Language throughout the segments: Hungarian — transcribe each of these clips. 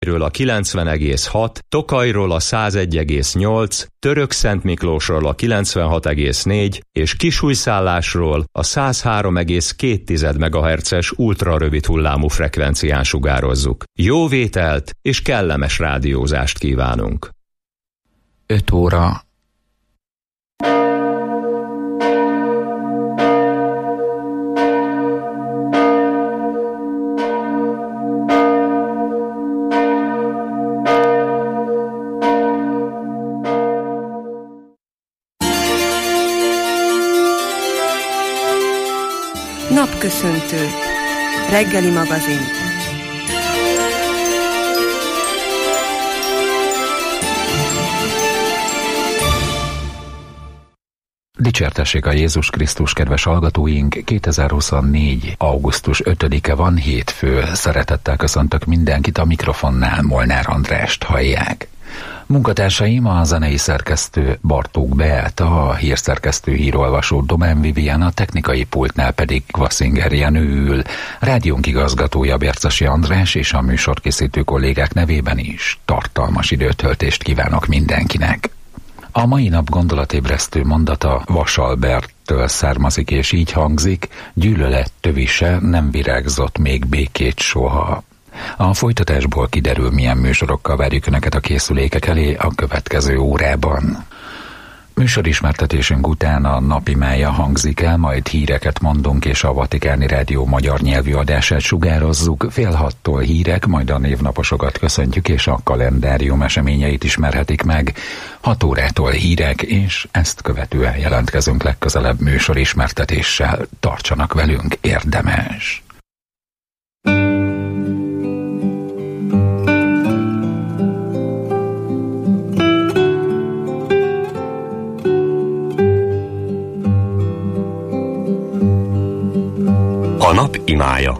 ről a 90,6, Tokajról a 101,8, Törökszentmiklósról a 96,4 és Kisújszállásról a 103,2 MHz-es ultrarövid hullámú frekvencián sugározzuk. Jó vételt és kellemes rádiózást kívánunk! 5 óra. Napköszöntő. Reggeli magazin. Dicsértessék a Jézus Krisztus, kedves hallgatóink! 2024. augusztus 5-e van, hétfő. Szeretettel köszöntök mindenkit, a mikrofonnál Molnár Andrást hallják. Munkatársaim a zenei szerkesztő Bartók Beáta, a hírszerkesztő hírolvasó Domán Vivian, a technikai pultnál pedig Kvaszinger Jenő ül, rádiónk igazgatója Bércesi András, és a műsorkészítő kollégák nevében is tartalmas időtöltést kívánok mindenkinek. A mai nap gondolatébresztő mondata Vasalberttől származik, és így hangzik: gyűlölet tövise nem virágzott még békét soha. A folytatásból kiderül, milyen műsorokkal várjuk Önöket a készülékek elé a következő órában. Műsorismertetésünk után a napimája hangzik el, majd híreket mondunk, és a Vatikáni Rádió magyar nyelvű adását sugározzuk. 5:30 hírek, majd a névnaposokat köszöntjük, és a kalendárium eseményeit ismerhetik meg. 6 órától hírek, és ezt követően jelentkezünk legközelebb műsorismertetéssel. Tartsanak velünk, érdemes! A nap imája.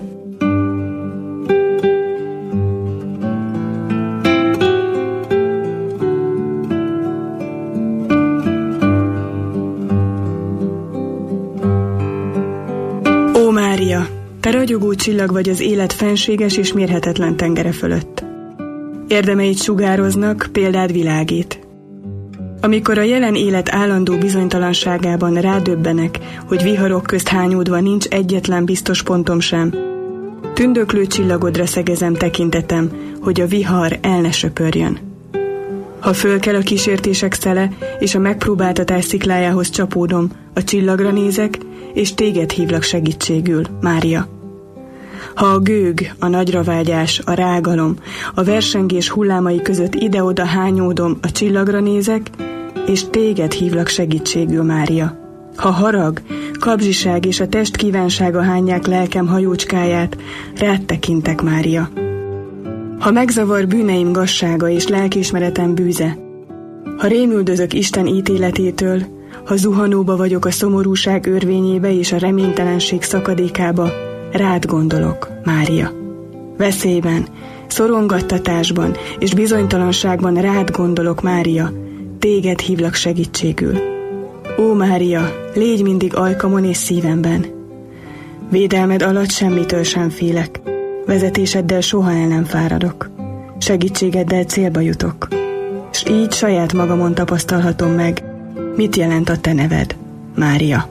Ó Mária, te ragyogó csillag vagy az élet fenséges és mérhetetlen tengere fölött. Érdemeid sugároznak, példád világít. Amikor a jelen élet állandó bizonytalanságában rádöbbenek, hogy viharok közt hányódva nincs egyetlen biztos pontom sem, tündöklő csillagodra szegezem tekintetem, hogy a vihar el ne söpörjön. Ha fölkel a kísértések szele, és a megpróbáltatás sziklájához csapódom, a csillagra nézek, és téged hívlak segítségül, Mária. Ha a gőg, a nagyravágyás, a rágalom, a versengés hullámai között ide-oda hányódom, a csillagra nézek, és téged hívlak segítségül, Mária. Ha harag, kapzsiság és a test kívánsága hányják lelkem hajócskáját, rád tekintek, Mária. Ha megzavar bűneim gazsága és lelkiismeretem bűze, ha rémüldözök Isten ítéletétől, ha zuhanóba vagyok a szomorúság örvényébe és a reménytelenség szakadékába, rád gondolok, Mária. Veszélyben, szorongattatásban és bizonytalanságban rád gondolok, Mária, téged hívlak segítségül. Ó Mária, légy mindig ajkamon és szívemben. Védelmed alatt semmitől sem félek, vezetéseddel soha el nem fáradok, segítségeddel célba jutok, s így saját magamon tapasztalhatom meg, mit jelent a te neved, Mária.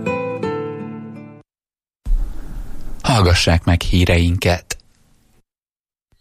Hallgassák meg híreinket.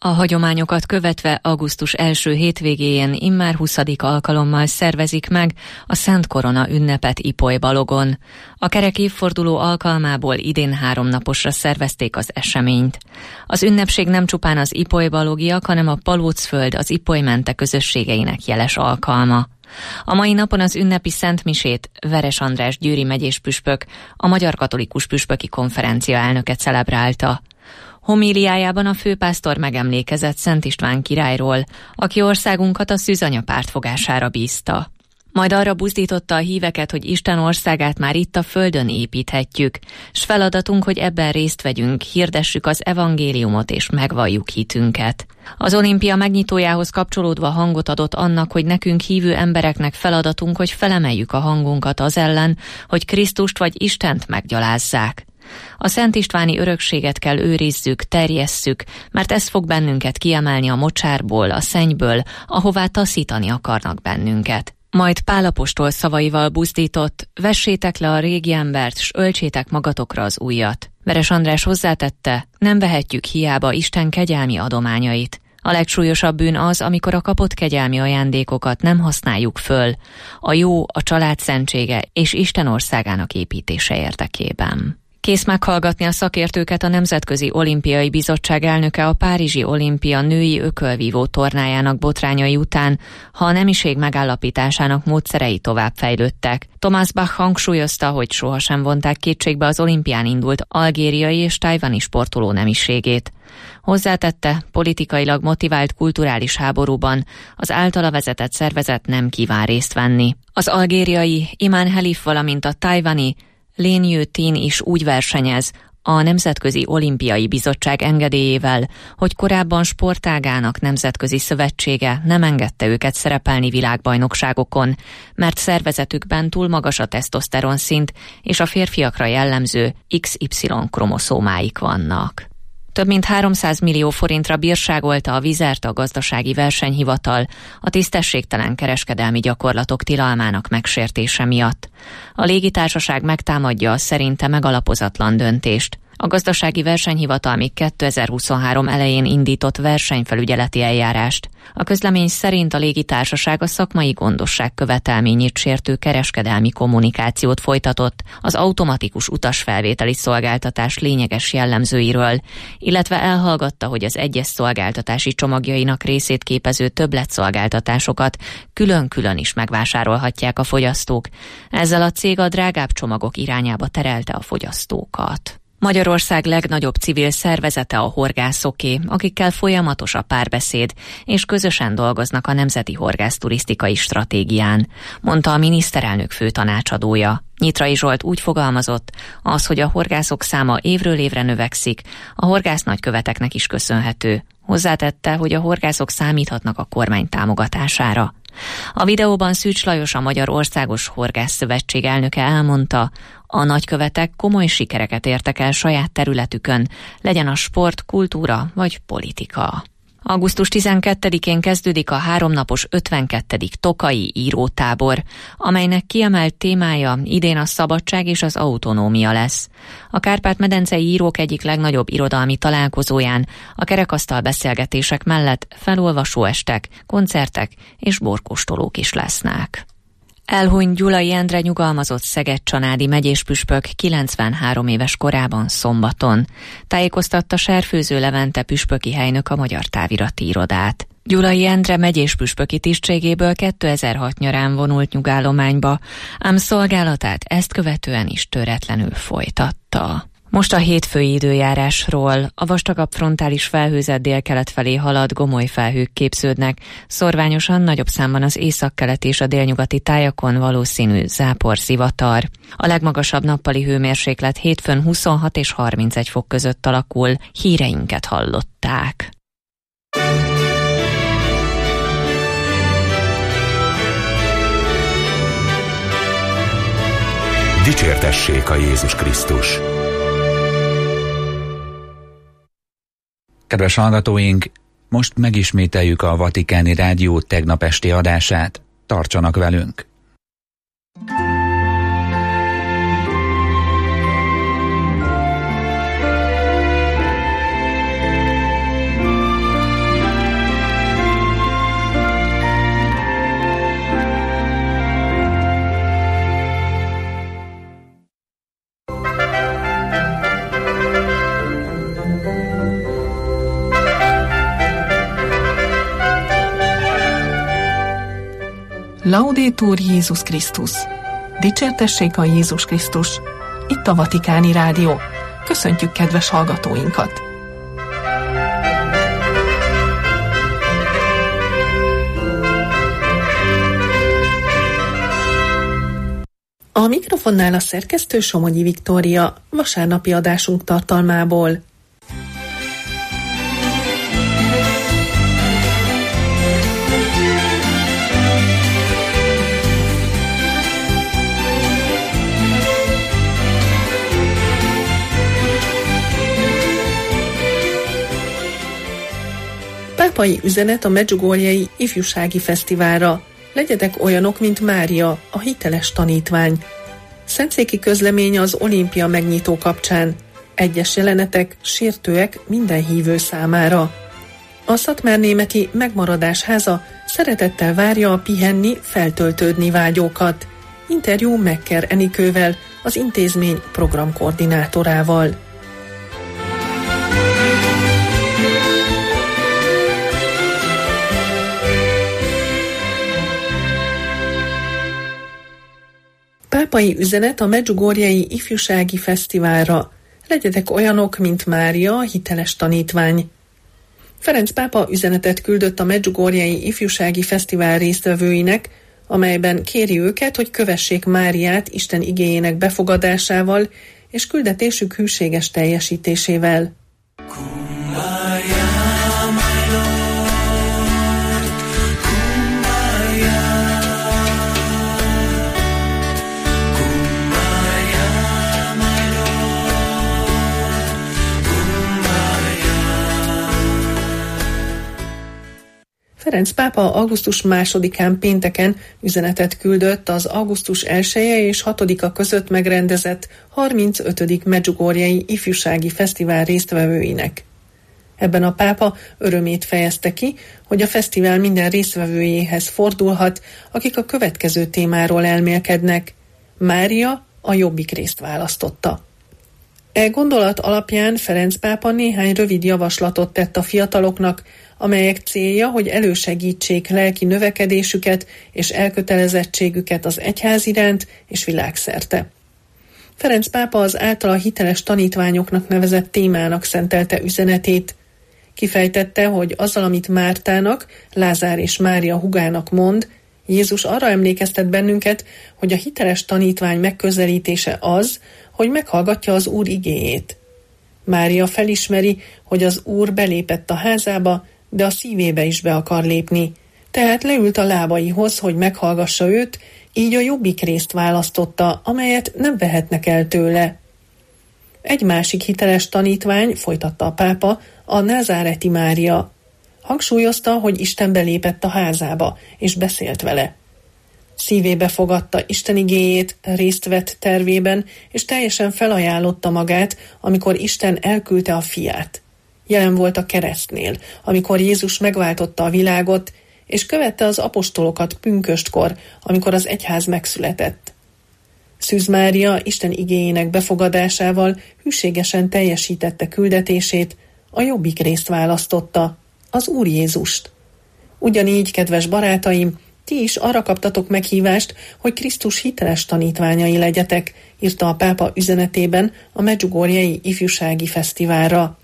A hagyományokat követve augusztus első hétvégéjén immár 20. alkalommal szervezik meg a Szent Korona ünnepet Ipoly-Balogon. A kerek évforduló alkalmából idén 3 naposra szervezték az eseményt. Az ünnepség nem csupán az ipoly-balogiak, hanem a Palócföld, az Ipoly-mente közösségeinek jeles alkalma. A mai napon az ünnepi szentmisét Veres András győri megyéspüspök, a Magyar Katolikus Püspöki Konferencia elnöke celebrálta. Homíliájában a főpásztor megemlékezett Szent István királyról, aki országunkat a szűzanya pártfogására bízta. Majd arra buzdította a híveket, hogy Isten országát már itt a földön építhetjük, s feladatunk, hogy ebben részt vegyünk, hirdessük az evangéliumot és megvalljuk hitünket. Az olimpia megnyitójához kapcsolódva hangot adott annak, hogy nekünk hívő embereknek feladatunk, hogy felemeljük a hangunkat az ellen, hogy Krisztust vagy Istent meggyalázzák. A Szent Istváni örökséget kell őrizzük, terjesszük, mert ez fog bennünket kiemelni a mocsárból, a szennyből, ahová taszítani akarnak bennünket. Majd Pál apostol szavaival buzdított, vessétek le a régi embert, s öltsétek magatokra az újat. Veres András hozzátette, nem vehetjük hiába Isten kegyelmi adományait. A legsúlyosabb bűn az, amikor a kapott kegyelmi ajándékokat nem használjuk föl, a jó, a család szentsége és Isten országának építése érdekében. Kész meghallgatni a szakértőket a Nemzetközi Olimpiai Bizottság elnöke a Párizsi Olimpia női ökölvívó tornájának botrányai után, ha a nemiség megállapításának módszerei továbbfejlődtek. Thomas Bach hangsúlyozta, hogy sohasem vonták kétségbe az olimpián indult algériai és tajvani sportoló nemiségét. Hozzátette, politikailag motivált kulturális háborúban az általa vezetett szervezet nem kíván részt venni. Az algériai Iman Helif, valamint a tajvani Lin Yu-tin is úgy versenyez a Nemzetközi Olimpiai Bizottság engedélyével, hogy korábban sportágának nemzetközi szövetsége nem engedte őket szerepelni világbajnokságokon, mert szervezetükben túl magas a tesztoszteron szint és a férfiakra jellemző XY kromoszómáik vannak. Több mint 300 millió forintra bírságolta a Vizert a gazdasági versenyhivatal a tisztességtelen kereskedelmi gyakorlatok tilalmának megsértése miatt. A légitársaság megtámadja a szerinte megalapozatlan döntést. A gazdasági versenyhivatal még 2023 elején indított versenyfelügyeleti eljárást. A közlemény szerint a légitársaság a szakmai gondosság követelményét sértő kereskedelmi kommunikációt folytatott az automatikus utasfelvételi szolgáltatás lényeges jellemzőiről, illetve elhallgatta, hogy az egyes szolgáltatási csomagjainak részét képező többletszolgáltatásokat külön-külön is megvásárolhatják a fogyasztók. Ezzel a cég a drágább csomagok irányába terelte a fogyasztókat. Magyarország legnagyobb civil szervezete a horgászoké, akikkel folyamatos a párbeszéd, és közösen dolgoznak a Nemzeti Horgászturisztikai Stratégián, mondta a miniszterelnök főtanácsadója. Nyitrai Zsolt úgy fogalmazott, az, hogy a horgászok száma évről évre növekszik, a horgásznagyköveteknek is köszönhető. Hozzátette, hogy a horgászok számíthatnak a kormány támogatására. A videóban Szűcs Lajos, a Magyar Országos Horgászszövetség elnöke elmondta, a nagykövetek komoly sikereket értek el saját területükön, legyen a sport, kultúra vagy politika. Augusztus 12-én kezdődik a 3 napos 52. Tokaji írótábor, amelynek kiemelt témája idén a szabadság és az autonómia lesz. A Kárpát-medencei írók egyik legnagyobb irodalmi találkozóján a kerekasztal beszélgetések mellett felolvasóestek, koncertek és borkóstolók is lesznek. Elhunyt Gyulai Endre nyugalmazott szeged-csanádi megyéspüspök 93 éves korában szombaton, tájékoztatta Serfőző Levente püspöki helynök a Magyar Távirati Irodát. Gyulai Endre megyéspüspöki tisztségéből 2006 nyarán vonult nyugállományba, ám szolgálatát ezt követően is töretlenül folytatta. Most a hétfői időjárásról. A vastagabb frontális felhőzet délkelet felé halad, gomoly felhők képződnek, szorványosan nagyobb számban az északkelet és a délnyugati tájakon valószínű záporzivatar. A legmagasabb nappali hőmérséklet hétfőn 26 és 31 fok között alakul, híreinket hallották. Dicsértessék a Jézus Krisztus! Kedves hallgatóink, most megismételjük a Vatikáni Rádió tegnap esti adását. Tartsanak velünk! Laudetur Jézus Krisztus. Dicsértessék a Jézus Krisztus. Itt a Vatikáni Rádió. Köszöntjük kedves hallgatóinkat! A mikrofonnál a szerkesztő Somogyi Viktória, vasárnapi adásunk tartalmából. Pápai üzenet a Medjugorjei Ifjúsági Fesztiválra. Legyetek olyanok, mint Mária, a hiteles tanítvány. Szentszéki közlemény az olimpia megnyitó kapcsán. Egyes jelenetek sértőek minden hívő számára. A szatmárnémeti Megmaradás háza szeretettel várja a pihenni, feltöltődni vágyókat. Interjú Mekker Enikővel, az intézmény programkoordinátorával. Pápai üzenet a Medjugorjei Ifjúsági Fesztiválra. Legyetek olyanok, mint Mária, a hiteles tanítvány. Ferenc pápa üzenetet küldött a Medjugorjei Ifjúsági Fesztivál résztvevőinek, amelyben kéri őket, hogy kövessék Máriát Isten igéjének befogadásával és küldetésük hűséges teljesítésével. Ferenc pápa augusztus 2-án pénteken üzenetet küldött az augusztus 1-e és 6-a között megrendezett 35. Medjugorjei Ifjúsági Fesztivál résztvevőinek. Ebben a pápa örömét fejezte ki, hogy a fesztivál minden résztvevőjéhez fordulhat, akik a következő témáról elmélkednek. Mária a jobbik részt választotta. E gondolat alapján Ferenc pápa néhány rövid javaslatot tett a fiataloknak, amelyek célja, hogy elősegítsék lelki növekedésüket és elkötelezettségüket az egyház iránt és világszerte. Ferenc pápa az általa hiteles tanítványoknak nevezett témának szentelte üzenetét. Kifejtette, hogy azzal, amit Mártának, Lázár és Mária húgának mond, Jézus arra emlékeztet bennünket, hogy a hiteles tanítvány megközelítése az, hogy meghallgatja az Úr igéjét. Mária felismeri, hogy az Úr belépett a házába, de a szívébe is be akar lépni. Tehát leült a lábaihoz, hogy meghallgassa őt, így a jobbik részt választotta, amelyet nem vehetnek el tőle. Egy másik hiteles tanítvány, folytatta a pápa, a názáreti Mária. Hangsúlyozta, hogy Isten belépett a házába, és beszélt vele. Szívébe fogadta Isten igéjét, részt vett tervében, és teljesen felajánlotta magát, amikor Isten elküldte a fiát. Jelen volt a keresztnél, amikor Jézus megváltotta a világot, és követte az apostolokat pünköstkor, amikor az egyház megszületett. Szűz Mária Isten igéjének befogadásával hűségesen teljesítette küldetését, a jobbik részt választotta, az Úr Jézust. Ugyanígy, kedves barátaim, ti is arra kaptatok meghívást, hogy Krisztus hiteles tanítványai legyetek, írta a pápa üzenetében a Medjugorjei Ifjúsági Fesztiválra.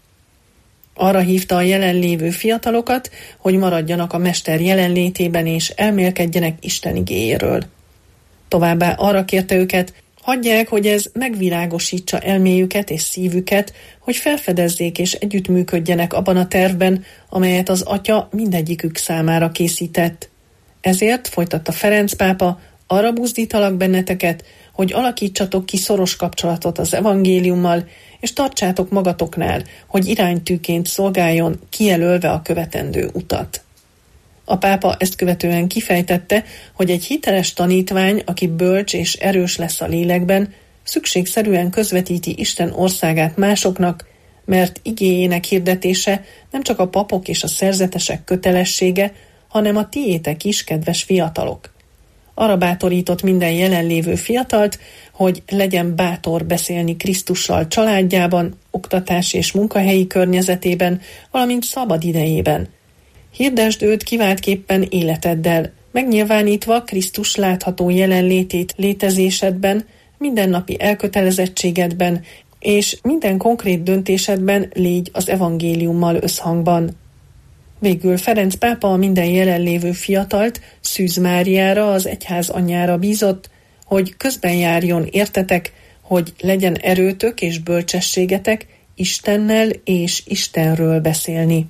Arra hívta a jelenlévő fiatalokat, hogy maradjanak a mester jelenlétében és elmélkedjenek Isten igéjéről. Továbbá arra kérte őket, hagyják, hogy ez megvilágosítsa elméjüket és szívüket, hogy felfedezzék és együttműködjenek abban a tervben, amelyet az Atya mindegyikük számára készített. Ezért, folytatta Ferenc pápa, arra buzdítalak benneteket, hogy alakítsatok ki szoros kapcsolatot az evangéliummal, és tartsátok magatoknál, hogy iránytűként szolgáljon, kijelölve a követendő utat. A pápa ezt követően kifejtette, hogy egy hiteles tanítvány, aki bölcs és erős lesz a lélekben, szükségszerűen közvetíti Isten országát másoknak, mert igéjének hirdetése nem csak a papok és a szerzetesek kötelessége, hanem a tiétek is, kedves fiatalok. Arra bátorított minden jelenlévő fiatalt, hogy legyen bátor beszélni Krisztussal családjában, oktatás és munkahelyi környezetében, valamint szabad idejében. Hirdesd őt kiváltképpen életeddel, megnyilvánítva Krisztus látható jelenlétét létezésedben, mindennapi elkötelezettségedben, és minden konkrét döntésedben légy az evangéliummal összhangban. Végül Ferenc pápa a minden jelenlévő fiatalt Szűz Máriára, az egyház anyjára bízott, hogy közben járjon értetek, hogy legyen erőtök és bölcsességetek Istennel és Istenről beszélni.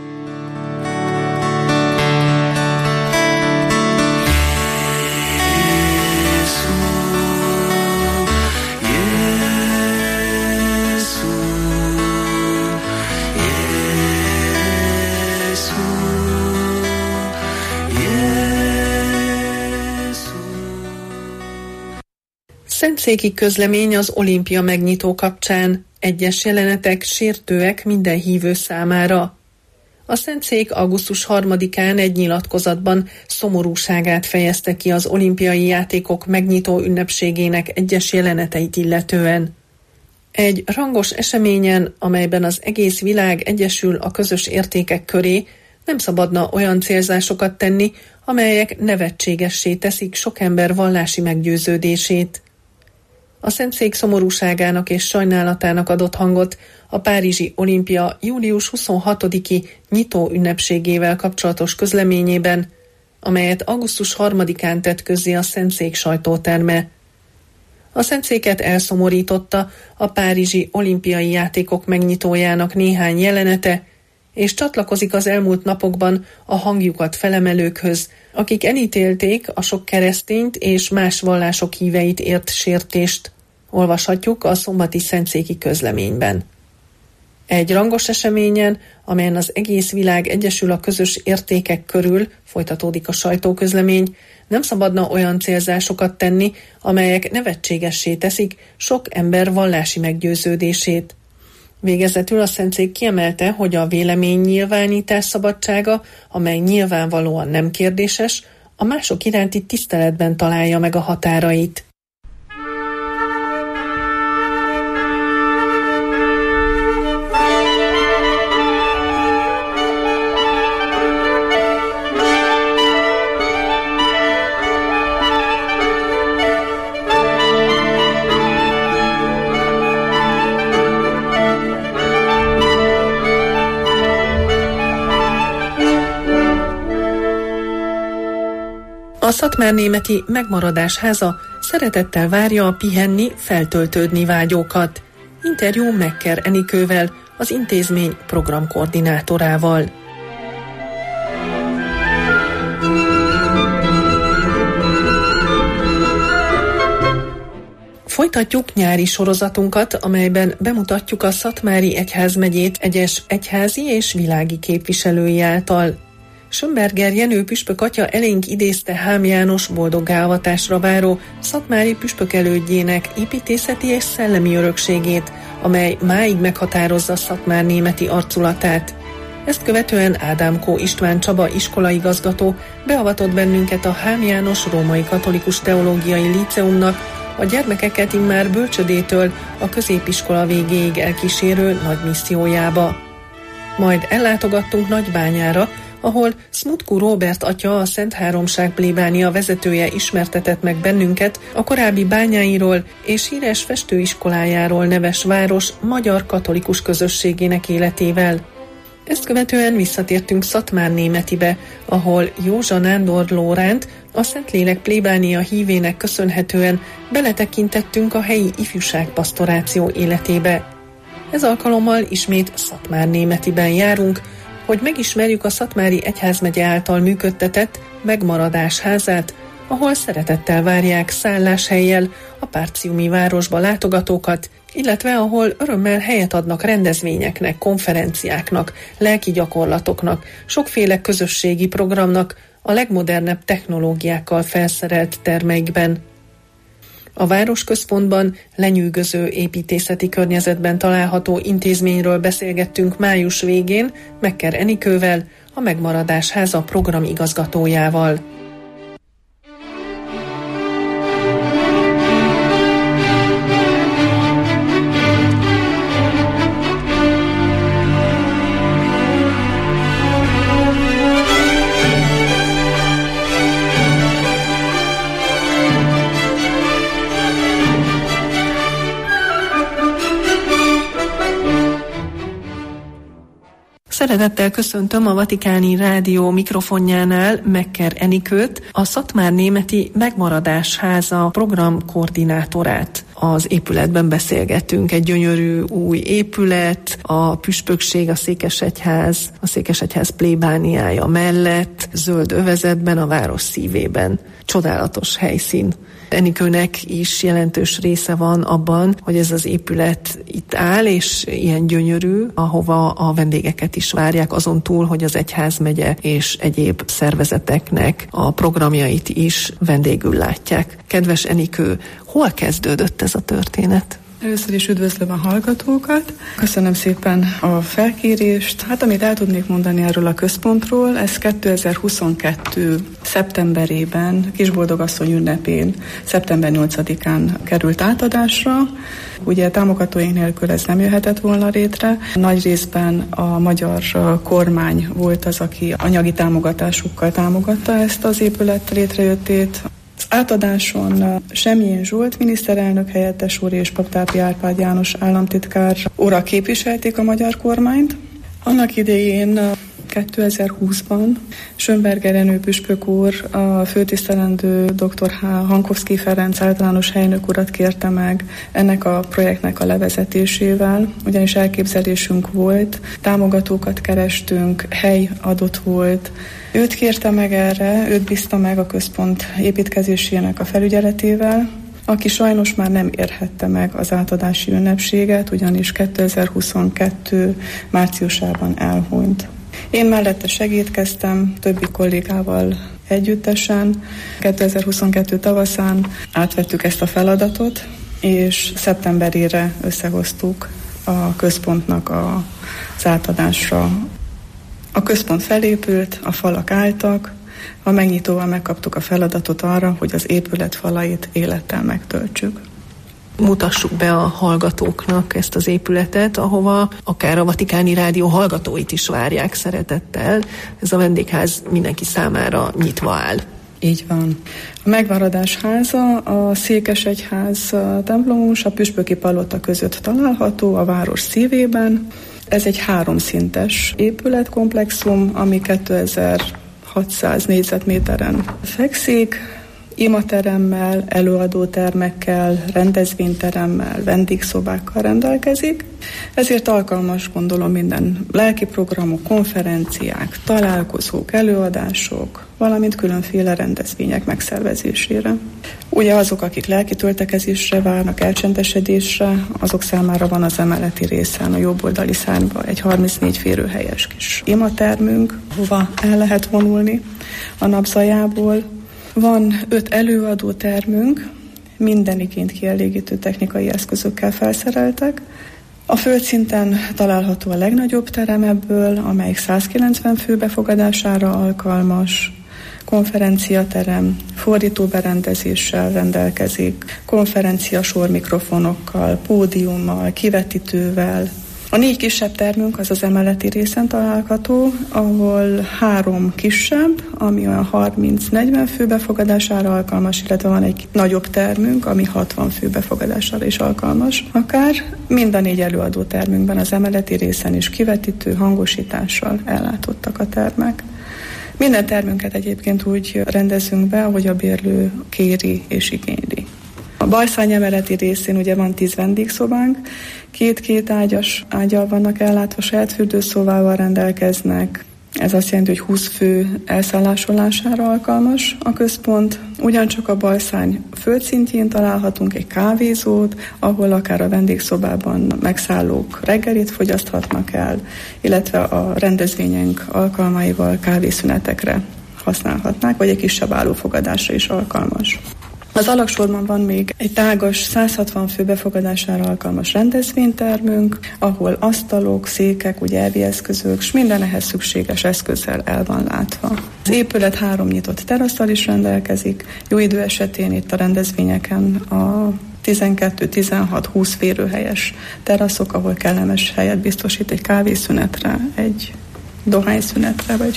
Szentszéki közlemény az olimpia megnyitó kapcsán. Egyes jelenetek sértőek minden hívő számára. A Szentszék augusztus 3-án egy nyilatkozatban szomorúságát fejezte ki az olimpiai játékok megnyitó ünnepségének egyes jeleneteit illetően. Egy rangos eseményen, amelyben az egész világ egyesül a közös értékek köré, nem szabadna olyan célzásokat tenni, amelyek nevetségessé teszik sok ember vallási meggyőződését. A Szentszék szomorúságának és sajnálatának adott hangot a Párizsi Olimpia július 26-i nyitó ünnepségével kapcsolatos közleményében, amelyet augusztus 3-án tett közzé a Szentszék sajtóterme. A Szentszéket elszomorította a Párizsi Olimpiai Játékok megnyitójának néhány jelenete, és csatlakozik az elmúlt napokban a hangjukat felemelőkhöz, akik elítélték a sok keresztényt és más vallások híveit ért sértést. Olvashatjuk a szombati szentszéki közleményben. Egy rangos eseményen, amelyen az egész világ egyesül a közös értékek körül, folytatódik a sajtóközlemény, nem szabadna olyan célzásokat tenni, amelyek nevetségessé teszik sok ember vallási meggyőződését. Végezetül a Szentszék kiemelte, hogy a véleménynyilvánítás szabadsága, amely nyilvánvalóan nem kérdéses, a mások iránti tiszteletben találja meg a határait. A Szatmárnémeti Megmaradás Háza szeretettel várja a pihenni, feltöltődni vágyókat. Interjú Mekker Enikővel, az intézmény programkoordinátorával. Folytatjuk nyári sorozatunkat, amelyben bemutatjuk a Szatmári Egyházmegyét egyes egyházi és világi képviselői által. Schönberger Jenő püspök atya elénk idézte Hám János boldoggá avatásra váró szatmári püspök elődjének építészeti és szellemi örökségét, amely máig meghatározza Szatmárnémeti arculatát. Ezt követően Ádámkó István Csaba iskolaigazgató beavatott bennünket a Hám János Római Katolikus Teológiai Líceumnak a gyermekeket immár bölcsödétől a középiskola végéig elkísérő nagy missziójába. Majd ellátogattunk Nagybányára, ahol Smutku Róbert atya, a Szent Háromság plébánia vezetője ismertetett meg bennünket a korábbi bányáiról és híres festőiskolájáról neves város magyar katolikus közösségének életével. Ezt követően visszatértünk Szatmárnémetibe, ahol Józsa Nándor Lóránt, a Szentlélek plébánia hívének köszönhetően beletekintettünk a helyi ifjúságpasztoráció életébe. Ez alkalommal ismét Szatmárnémetiben járunk, hogy megismerjük a Szatmári Egyházmegye által működtetett Megmaradás Házát, ahol szeretettel várják szálláshellyel a párciumi városba látogatókat, illetve ahol örömmel helyet adnak rendezvényeknek, konferenciáknak, lelki gyakorlatoknak, sokféle közösségi programnak, a legmodernebb technológiákkal felszerelt termeikben. A városközpontban lenyűgöző építészeti környezetben található intézményről beszélgettünk május végén Mekker Enikővel, a Megmaradás Háza programigazgatójával. Szeretettel köszöntöm a Vatikáni Rádió mikrofonjánál Mekker Enikőt, a Szatmár Németi Megmaradás Háza programkoordinátorát. Az épületben beszélgetünk, egy gyönyörű új épület, a püspökség, a székesegyház plébániája mellett, zöld övezetben, a város szívében. Csodálatos helyszín. Enikőnek is jelentős része van abban, hogy ez az épület itt áll, és ilyen gyönyörű, ahova a vendégeket is várják, azon túl, hogy az egyházmegye és egyéb szervezeteknek a programjait is vendégül látják. Kedves Enikő, hol kezdődött ez a történet? Először is üdvözlöm a hallgatókat. Köszönöm szépen a felkérést. Amit el tudnék mondani erről a központról, ez 2022. szeptemberében, Kisboldogasszony ünnepén, szeptember 8-án került átadásra. Ugye támogatóink nélkül ez nem jöhetett volna létre. Nagy részben a magyar kormány volt az, aki anyagi támogatásukkal támogatta ezt az épület létrejöttét. Az átadáson Semjén Zsolt miniszterelnök helyettes úr és Paptápi Árpád János államtitkár urak képviselték a magyar kormányt. Annak idején 2020-ban Schönberger Jenő püspök úr a főtisztelendő dr. Hankovszky Ferenc általános helynök urat kérte meg ennek a projektnek a levezetésével, ugyanis elképzelésünk volt, támogatókat kerestünk, hely adott volt. Őt kérte meg erre, őt bízta meg a központ építkezésének a felügyeletével, aki sajnos már nem érhette meg az átadási ünnepséget, ugyanis 2022. márciusában elhunyt. Én mellette segítkeztem, többi kollégával együttesen. 2022 tavaszán átvettük ezt a feladatot, és szeptemberére összehoztuk a központnak az átadásra. A központ felépült, a falak álltak, a megnyitóval megkaptuk a feladatot arra, hogy az épület falait élettel megtöltsük. Mutassuk be a hallgatóknak ezt az épületet, ahova akár a Vatikáni Rádió hallgatóit is várják szeretettel. Ez a vendégház mindenki számára nyitva áll. Így van. A Megmaradás Háza a Székesegyház templom és a Püspöki Palota között található, a város szívében. Ez egy 3 szintes épületkomplexum, ami 2600 négyzetméteren fekszik, imateremmel, előadótermekkel, rendezvényteremmel, vendégszobákkal rendelkezik. Ezért alkalmas, gondolom, minden lelki programok, konferenciák, találkozók, előadások, valamint különféle rendezvények megszervezésére. Ugye azok, akik lelki töltekezésre várnak, elcsendesedésre, azok számára van az emeleti részen, a jobboldali szárnyban egy 34 férőhelyes kis imatermünk, hova el lehet vonulni a napzajából. Van 5 előadótermünk, minden igényt kielégítő technikai eszközökkel felszereltek. A földszinten található a legnagyobb terem ebből, amelyik 190 fő befogadására alkalmas, konferenciaterem, fordítóberendezéssel rendelkezik, konferenciasor mikrofonokkal, pódiummal, kivetítővel. A 4 kisebb termünk az az emeleti részen található, ahol 3 kisebb, ami olyan 30-40 fő befogadására alkalmas, illetve van egy nagyobb termünk, ami 60 fő befogadására is alkalmas. Akár mind a 4 előadó termünkben az emeleti részen is kivetítő, hangosítással ellátottak a termek. Minden termünket egyébként úgy rendezünk be, ahogy a bérlő kéri és igényli. A bajszárny emeleti részén ugye van 10 vendégszobánk, 2 ágyas ágyal vannak ellátva, saját fürdőszobával rendelkeznek. Ez azt jelenti, hogy 20 fő elszállásolására alkalmas a központ. Ugyancsak a bajszárny földszintjén találhatunk egy kávézót, ahol akár a vendégszobában megszállók reggelit fogyaszthatnak el, illetve a rendezvényünk alkalmaival kávészünetekre használhatnák, vagy egy kisebb állófogadásra is alkalmas. Az alagsorban van még egy tágas 160 fő befogadására alkalmas rendezvénytermünk, ahol asztalok, székek, nyelvi eszközök, s minden ehhez szükséges eszközzel el van látva. Az épület 3 nyitott terasszal is rendelkezik, jó idő esetén itt a rendezvényeken a 12-16-20 férőhelyes teraszok, ahol kellemes helyet biztosít egy kávészünetre, egy dohányszünetre, vagy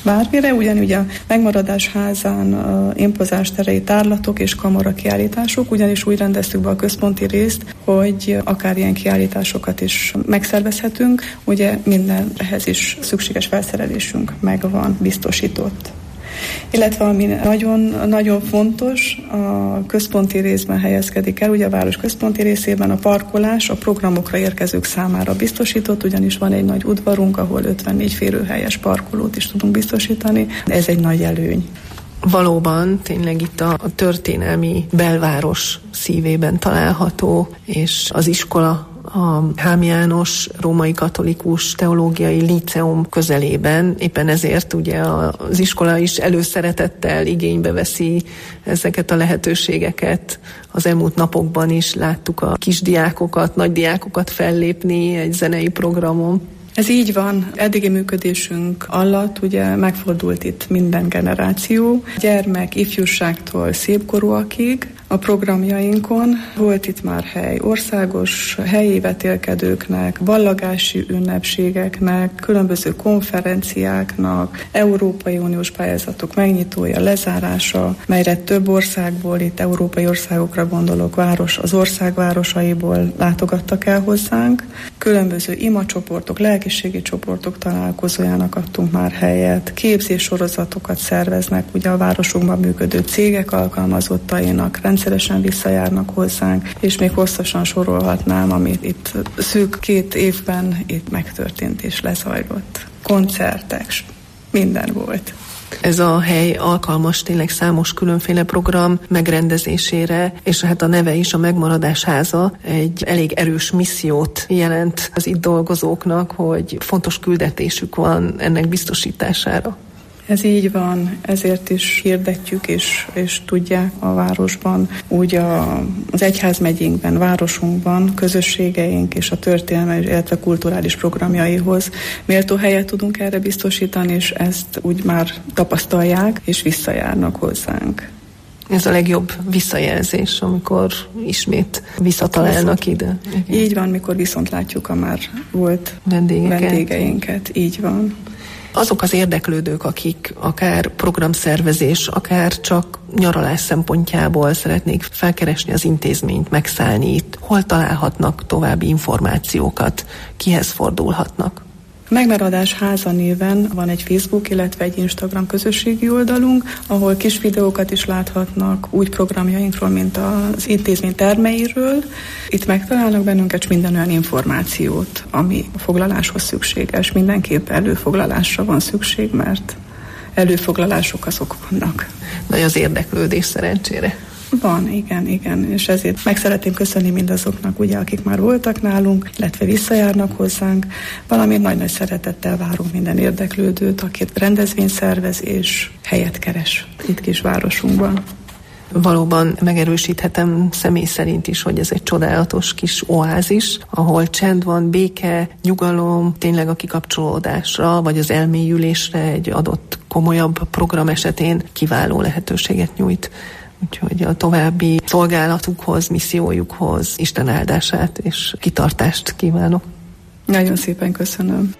bármire, ugyanúgy a Megmaradás házán impozáns terei tárlatok és kamara kiállítások, ugyanis úgy rendeztük be a központi részt, hogy akár ilyen kiállításokat is megszervezhetünk, ugye minden ehhez is szükséges felszerelésünk megvan, biztosított. Illetve ami nagyon fontos, a központi részben helyezkedik el, ugye a város központi részében a parkolás a programokra érkezők számára biztosított, ugyanis van egy nagy udvarunk, ahol 54 férőhelyes parkolót is tudunk biztosítani. Ez egy nagy előny. Valóban, tényleg itt a történelmi belváros szívében található, és az iskola a Hám János Római Katolikus Teológiai Líceum közelében. Éppen ezért ugye az iskola is előszeretettel igénybe veszi ezeket a lehetőségeket. Az elmúlt napokban is láttuk a kisdiákokat, nagydiákokat fellépni egy zenei programon. Ez így van. Eddigi működésünk alatt ugye megfordult itt minden generáció, gyermek, ifjúságtól szépkorúakig. A programjainkon volt itt már hely országos helyi vetélkedőknek, ballagási ünnepségeknek, különböző konferenciáknak, Európai Uniós pályázatok megnyitója, lezárása, melyre több országból, itt európai országokra gondolok, az ország városaiból látogattak el hozzánk. Különböző imacsoportok, lelkiségi csoportok találkozójának adtunk már helyet, képzéssorozatokat szerveznek, ugye a városunkban működő cégek alkalmazottainak rendszeresen visszajárnak hozzánk, és még hosszasan sorolhatnám, amit itt szűk 2 évben itt megtörtént és lezajlott. Koncertek, minden volt. Ez a hely alkalmas tényleg számos különféle program megrendezésére, és hát a neve is, a Megmaradás háza, egy elég erős missziót jelent az itt dolgozóknak, hogy fontos küldetésük van ennek biztosítására. Ez így van, ezért is hirdetjük, és tudják a városban, úgy az egyházmegyénkben, városunkban, közösségeink és a történelmi, illetve kulturális programjaihoz méltó helyet tudunk erre biztosítani, és ezt úgy már tapasztalják, és visszajárnak hozzánk. Ez a legjobb visszajelzés, amikor ismét visszatalálnak ide. Igen. Így van, mikor viszont látjuk a már volt vendégeinket. Így van. Azok az érdeklődők, akik akár programszervezés, akár csak nyaralás szempontjából szeretnék felkeresni az intézményt, megszállni itt, hol találhatnak további információkat, kihez fordulhatnak? Megmaradás háza néven van egy Facebook, illetve egy Instagram közösségi oldalunk, ahol kis videókat is láthatnak úgy programjainkról, mint az intézmény termeiről. Itt megtalálnak bennünket minden olyan információt, ami a foglaláshoz szükséges. Mindenképp előfoglalásra van szükség, mert előfoglalások azok vannak. Nagy az érdeklődés szerencsére. Van, igen, és ezért meg szeretném köszönni mindazoknak, ugye, akik már voltak nálunk, illetve visszajárnak hozzánk, valamint nagy-nagy szeretettel várunk minden érdeklődőt, akit rendezvényt szervez és helyet keres itt kis városunkban. Valóban megerősíthetem személy szerint is, hogy ez egy csodálatos kis oázis, ahol csend van, béke, nyugalom, tényleg a kikapcsolódásra, vagy az elmélyülésre egy adott komolyabb program esetén kiváló lehetőséget nyújt. Úgyhogy a további szolgálatukhoz, missziójukhoz Isten áldását és kitartást kívánok. Nagyon szépen köszönöm.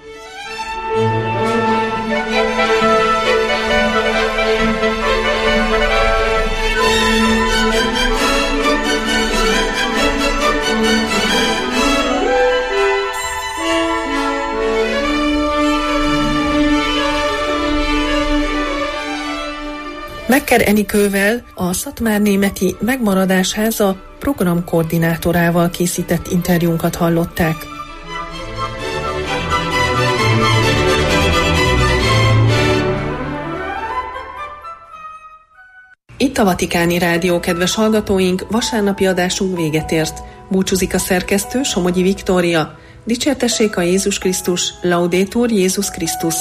Mekker Enikővel, a Szatmárnémeti Megmaradás háza programkoordinátorával készített interjúnkat hallották. Itt a Vatikáni Rádió, kedves hallgatóink, vasárnapi adásunk véget ért. Búcsúzik a szerkesztő, Somogyi Viktória. Dicsértessék a Jézus Krisztus, Laudetur Jézus Krisztus.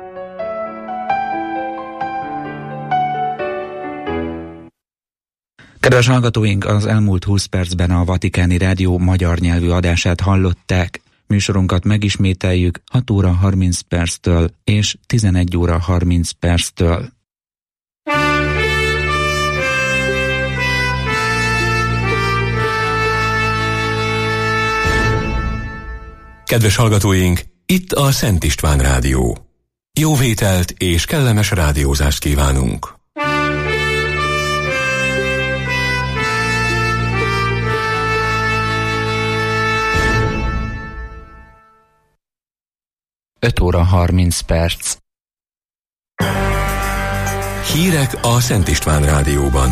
Kedves hallgatóink, az elmúlt 20 percben a Vatikáni Rádió magyar nyelvű adását hallották. Műsorunkat megismételjük 6 óra 30 perctől és 11 óra 30 perctől. Kedves hallgatóink, itt a Szent István Rádió. Jó vételt és kellemes rádiózást kívánunk! Öt óra 30 perc. Hírek a Szent István Rádióban.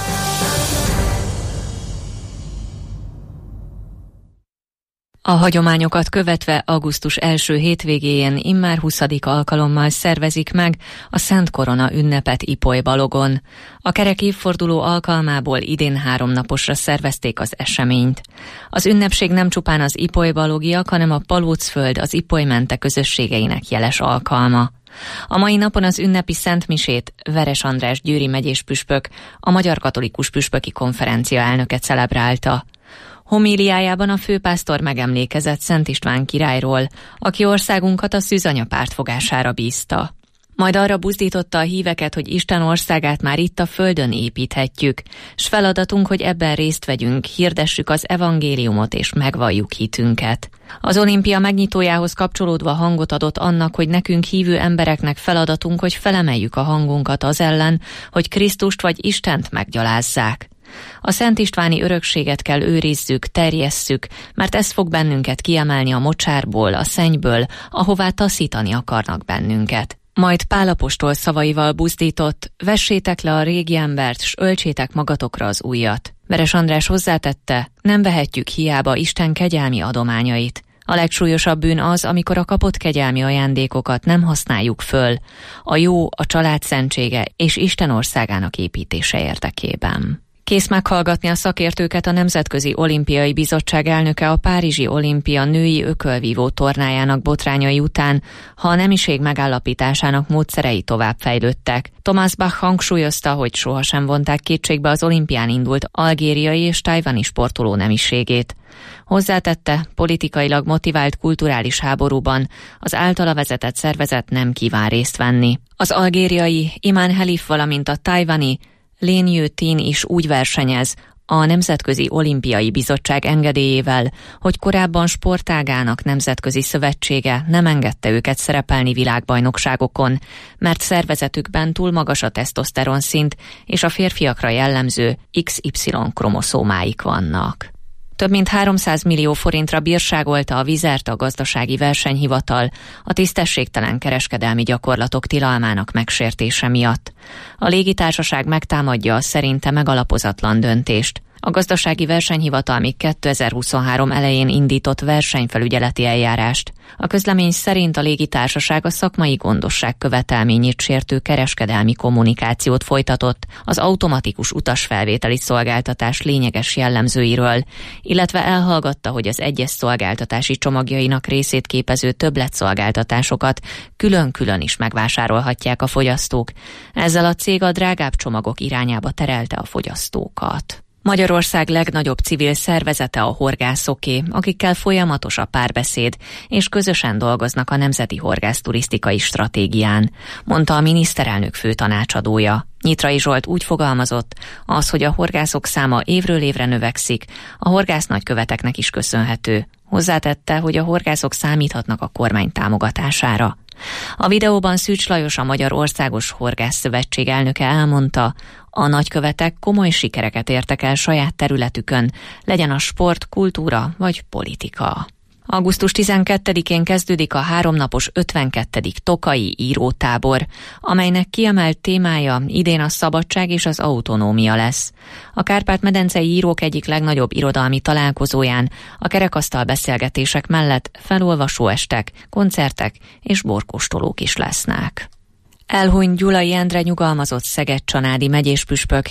A hagyományokat követve augusztus első hétvégéjén immár 20. alkalommal szervezik meg a Szent Korona ünnepet Ipoly-Balogon. A kerek évforduló alkalmából idén 3 naposra szervezték az eseményt. Az ünnepség nem csupán az ipoly-balogiak, hanem a Palócföld, az Ipoly-mente közösségeinek jeles alkalma. A mai napon az ünnepi szentmisét Veres András győri megyés püspök, a Magyar Katolikus Püspöki Konferencia elnöke celebrálta. Homíliájában a főpásztor megemlékezett Szent István királyról, aki országunkat a szűzanya pártfogására bízta. Majd arra buzdította a híveket, hogy Isten országát már itt a földön építhetjük, s feladatunk, hogy ebben részt vegyünk, hirdessük az evangéliumot és megvalljuk hitünket. Az olimpia megnyitójához kapcsolódva hangot adott annak, hogy nekünk hívő embereknek feladatunk, hogy felemeljük a hangunkat az ellen, hogy Krisztust vagy Istent meggyalázzák. A Szent Istváni örökséget kell őrizzük, terjesszük, mert ez fog bennünket kiemelni a mocsárból, a szennyből, ahová taszítani akarnak bennünket. Majd Pál apostol szavaival buzdított, vessétek le a régi embert, s öltsétek magatokra az újat. Veres András hozzátette, nem vehetjük hiába Isten kegyelmi adományait. A legsúlyosabb bűn az, amikor a kapott kegyelmi ajándékokat nem használjuk föl, a jó, a család szentsége és Isten országának építése érdekében. Kész meghallgatni a szakértőket a Nemzetközi Olimpiai Bizottság elnöke a Párizsi Olimpia női ökölvívó tornájának botrányai után, ha a nemiség megállapításának módszerei továbbfejlődtek. Thomas Bach hangsúlyozta, hogy sohasem vonták kétségbe az olimpián indult algériai és tajvani sportoló nemiségét. Hozzátette, politikailag motivált kulturális háborúban az általa vezetett szervezet nem kíván részt venni. Az algériai Iman Helif, valamint a tajvani Lin Yu-tin is úgy versenyez a Nemzetközi Olimpiai Bizottság engedélyével, hogy korábban sportágának nemzetközi szövetsége nem engedte őket szerepelni világbajnokságokon, mert szervezetükben túl magas a tesztoszteron szint és a férfiakra jellemző XY kromoszómáik vannak. Több mint 300 millió forintra bírságolta a Vizerta gazdasági versenyhivatal a tisztességtelen kereskedelmi gyakorlatok tilalmának megsértése miatt. A légitársaság megtámadja a szerinte megalapozatlan döntést. A gazdasági versenyhivatal még 2023 elején indított versenyfelügyeleti eljárást. A közlemény szerint a légitársaság a szakmai gondosság követelményét sértő kereskedelmi kommunikációt folytatott az automatikus utasfelvételi szolgáltatás lényeges jellemzőiről, illetve elhallgatta, hogy az egyes szolgáltatási csomagjainak részét képező többletszolgáltatásokat külön-külön is megvásárolhatják a fogyasztók. Ezzel a cég a drágább csomagok irányába terelte a fogyasztókat. Magyarország legnagyobb civil szervezete a horgászoké, akikkel folyamatos a párbeszéd, és közösen dolgoznak a Nemzeti Horgászturisztikai Stratégián, mondta a miniszterelnök főtanácsadója. Nyitrai Zsolt úgy fogalmazott, az, hogy a horgászok száma évről évre növekszik, a horgásznagyköveteknek is köszönhető. Hozzátette, hogy a horgászok számíthatnak a kormány támogatására. A videóban Szűcs Lajos, a Magyar Országos Horgászszövetség elnöke elmondta, a nagykövetek komoly sikereket értek el saját területükön, legyen a sport, kultúra vagy politika. Augusztus 12-én kezdődik a 3 napos 52. Tokaji írótábor, amelynek kiemelt témája idén a szabadság és az autonómia lesz. A Kárpát-medencei írók egyik legnagyobb irodalmi találkozóján a kerekasztal beszélgetések mellett felolvasóestek, koncertek és borkóstolók is lesznek. Elhunyt Gyulai Endre nyugalmazott szeged-csanádi megyéspüspök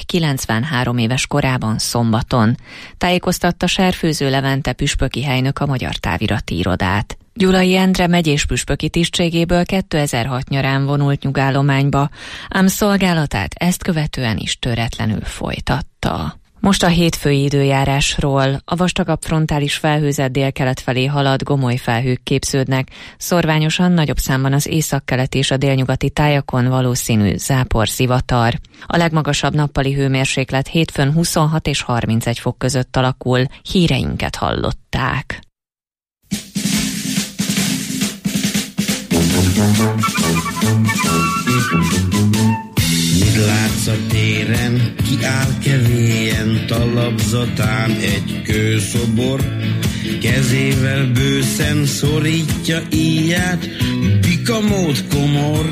93 éves korában szombaton, tájékoztatta Serfőző Levente püspöki helynök a Magyar Távirati Irodát. Gyulai Endre megyéspüspöki tisztségéből 2006 nyarán vonult nyugállományba, ám szolgálatát ezt követően is töretlenül folytatta. Most a hétfői időjárásról. A vastagabb frontális felhőzet délkelet felé halad, gomoly felhők képződnek, szorványosan nagyobb számban az északkelet és a délnyugati tájakon valószínű záporzivatar. A legmagasabb nappali hőmérséklet hétfőn 26 és 31 fok között alakul. Híreinket hallották. Mit látsz a téren, kiáll kevélyen, talapzatán egy kőszobor, kezével bőszen szorítja íját, bikamód komor.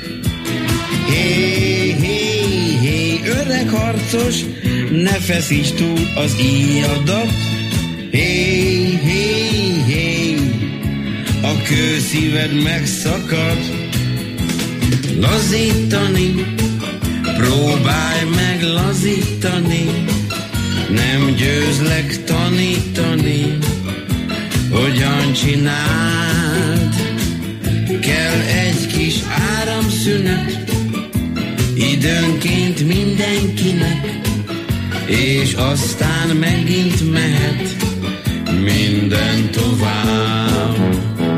Hé, hé, hé, öreg harcos, ne feszíts túl az íjadat. Hé, hé, hé, a kőszíved megszakad. Lazítani, próbálj meg lazítani, nem győzlek tanítani, hogyan csináld. Kell egy kis áramszünet, időnként mindenkinek, és aztán megint mehet minden tovább.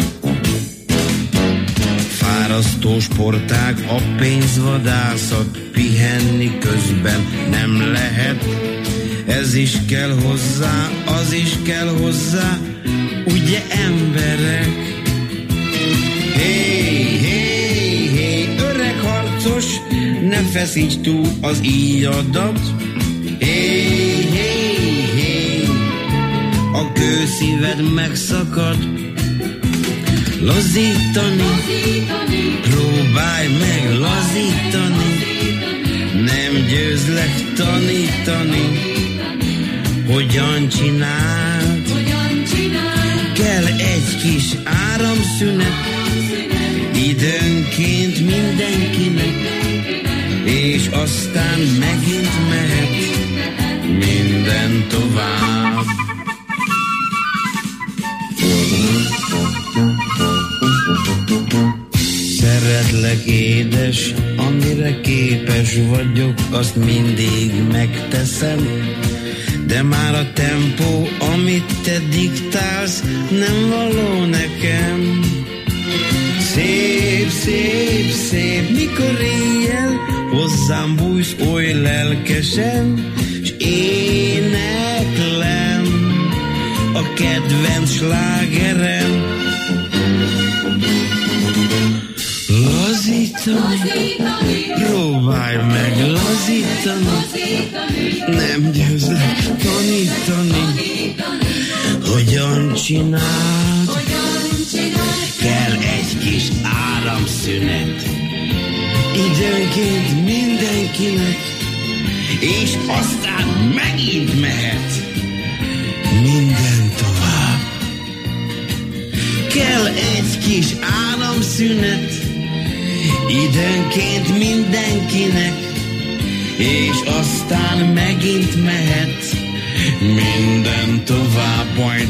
Fárasztó sportág, a pénzvadászat, pihenni közben nem lehet. Ez is kell hozzá, az is kell hozzá, ugye emberek? Hé, hé, hé, öreg harcos, ne feszíts túl az íjadat. Hé, hé, hé, a kőszíved megszakad. Lazítani, próbálj meg lazítani, nem győzlek tanítani, hogyan csináld. Kell egy kis áramszünet, időnként mindenkinek, és aztán megint mehet minden tovább. Szeretlek édes, amire képes vagyok, azt mindig megteszem, de már a tempó, amit te diktálsz, nem való nekem. Szép, szép, szép, mikor éjjel hozzám bújsz oly lelkesen, s éneklem a kedvenc slágerem. Lazítani, próbálj meg lazítani, nem győzlek tanítani, hogyan csináld. Kell egy kis áramszünet, időnként mindenkinek, és aztán megint mehet minden tovább. Kell egy kis áramszünet, időnként mindenkinek, és aztán megint mehet minden tovább.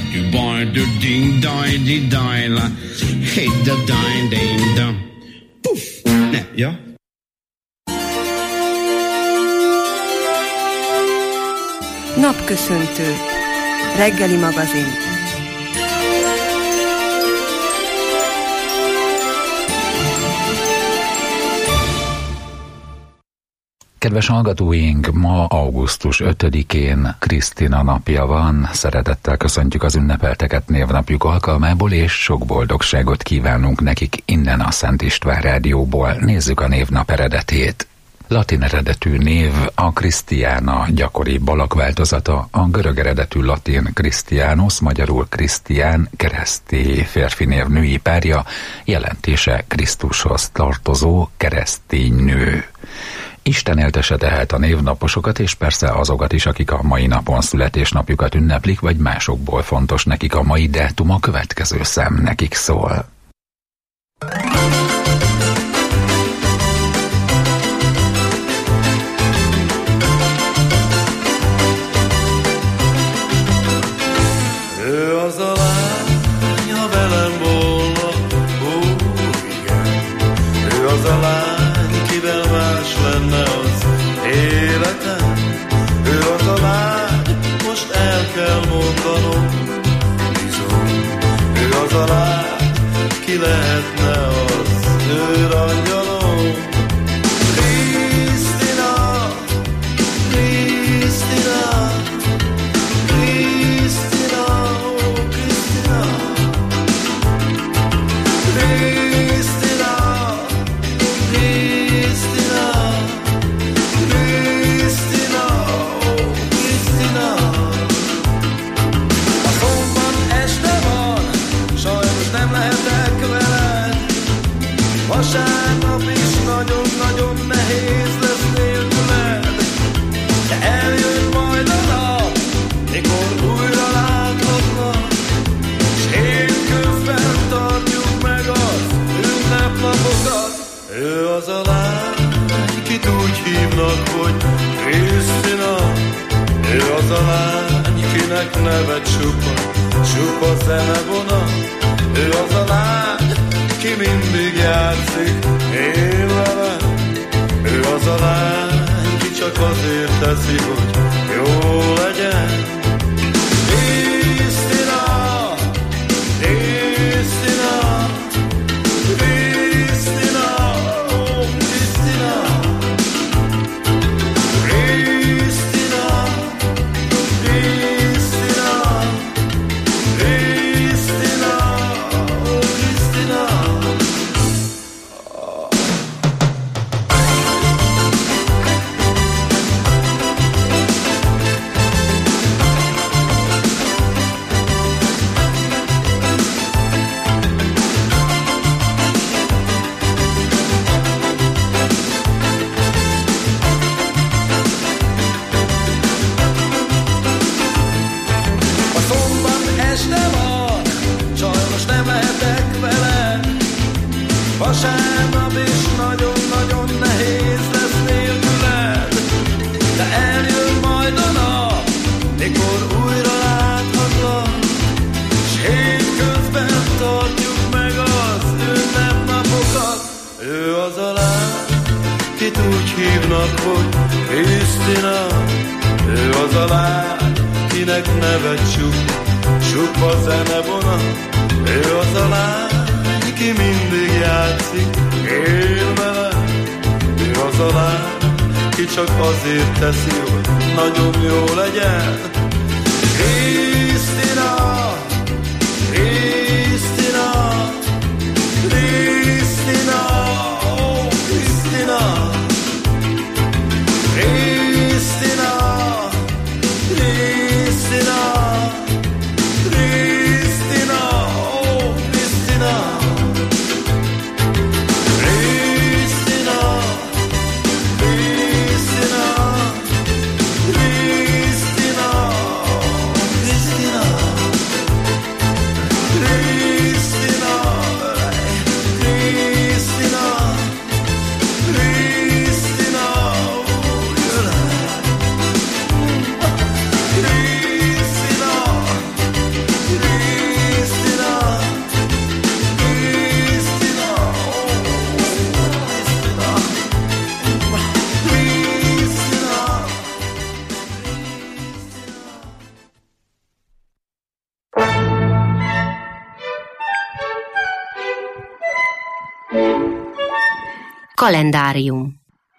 Puff! Ne, ja? Napköszöntő. Reggeli magazin. Kedves hallgatóink, ma augusztus 5-én Krisztina napja van. Szeretettel köszöntjük az ünnepelteket névnapjuk alkalmából, és sok boldogságot kívánunk nekik innen a Szent István Rádióból. Nézzük a névnap eredetét. Latin eredetű név a Krisztiána gyakoribb alakváltozata, a görög eredetű latin Christianus, magyarul Krisztián, keresztély férfi név női párja, jelentése Krisztushoz tartozó keresztény nő. Isten éltesse tehát a névnaposokat, és persze azokat is, akik a mai napon születésnapjukat ünneplik, vagy másokból fontos nekik a mai dátum, a következő szám nekik szól. Ő az a lány, ha velem volna, ó, igen. Ő az a lány, kivel más lenne az életem. Ő az a lány, most el kell mondanom, bizony. Ő az a lány, ki lehetne a hogy Krisztina, ő az a lány, kinek neve csupa zenevonat. Ő az a lány, ki mindig játszik, én vele. Ő az a lány, ki csak azért teszi, hogy jó legyen. Krisztina, Krisztina, Krisztina, ó, Krisztina, Krisztina, Krisztina, Krisztina, ó, Krisztina. Vasárnap is nagyon-nagyon nehéz lesz nélküled, de eljön majd a nap, mikor újra láthatlak, s hétközben tartjuk meg az ünnepnapokat. Ő az a lány, kit úgy hívnak, hogy Krisztina. Ő az a lány, kinek neve csupa zenevonat. Ő az a lány, ki mindig játszik, él vele. Ő az a lány, ki csak azért teszi, hogy nagyon jó legyen. Krisztina, Krisztina, Krisztina, ó, Krisztina, Krisztina, Krisztina, Krisztina, ó, Krisztina. Kalendárium.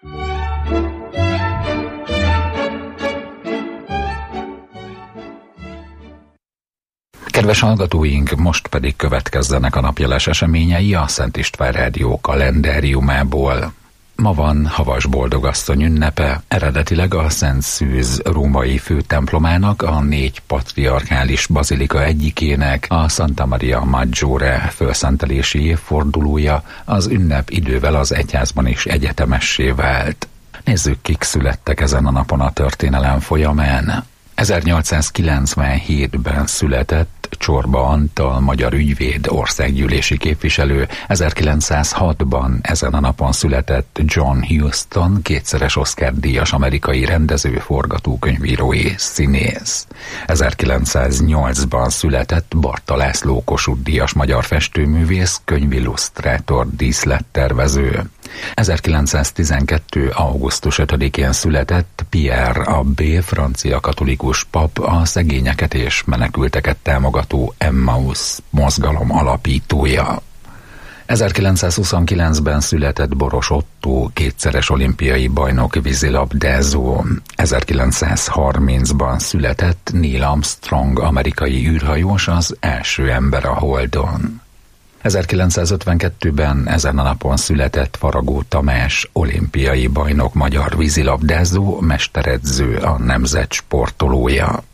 Kedves hallgatóink, most pedig következzenek a napjeles eseményei a Szent István Rádió kalendáriumából. Ma van Havas Boldogasszony ünnepe, eredetileg a Szent Szűz római főtemplomának, a 4 patriarchális bazilika egyikének, a Santa Maria Maggiore fölszentelési évfordulója. Az ünnep idővel az egyházban is egyetemessé vált. Nézzük, kik születtek ezen a napon a történelem folyamán. 1897-ben született Csorba Antal, magyar ügyvéd, országgyűlési képviselő. 1906-ban ezen a napon született John Huston, 2-szeres Oscar-díjas amerikai rendező, forgatókönyvíró és színész. 1908-ban született Barta László, Kossuth-díjas magyar festőművész, könyvillusztrátor, díszlettervező. 1912. augusztus 5-én született Pierre Abbé, francia katolikus pap, a szegényeket és menekülteket támogató Emmaus mozgalom alapítója. 1929-ben született Boros Ottó, 2-szeres olimpiai bajnok vízilabdázó. 1930-ban született Neil Armstrong, amerikai űrhajós, az első ember a Holdon. 1952-ben ezen a napon született Faragó Tamás, olimpiai bajnok, magyar vízilabdázó, mesteredző, a nemzet sportolója.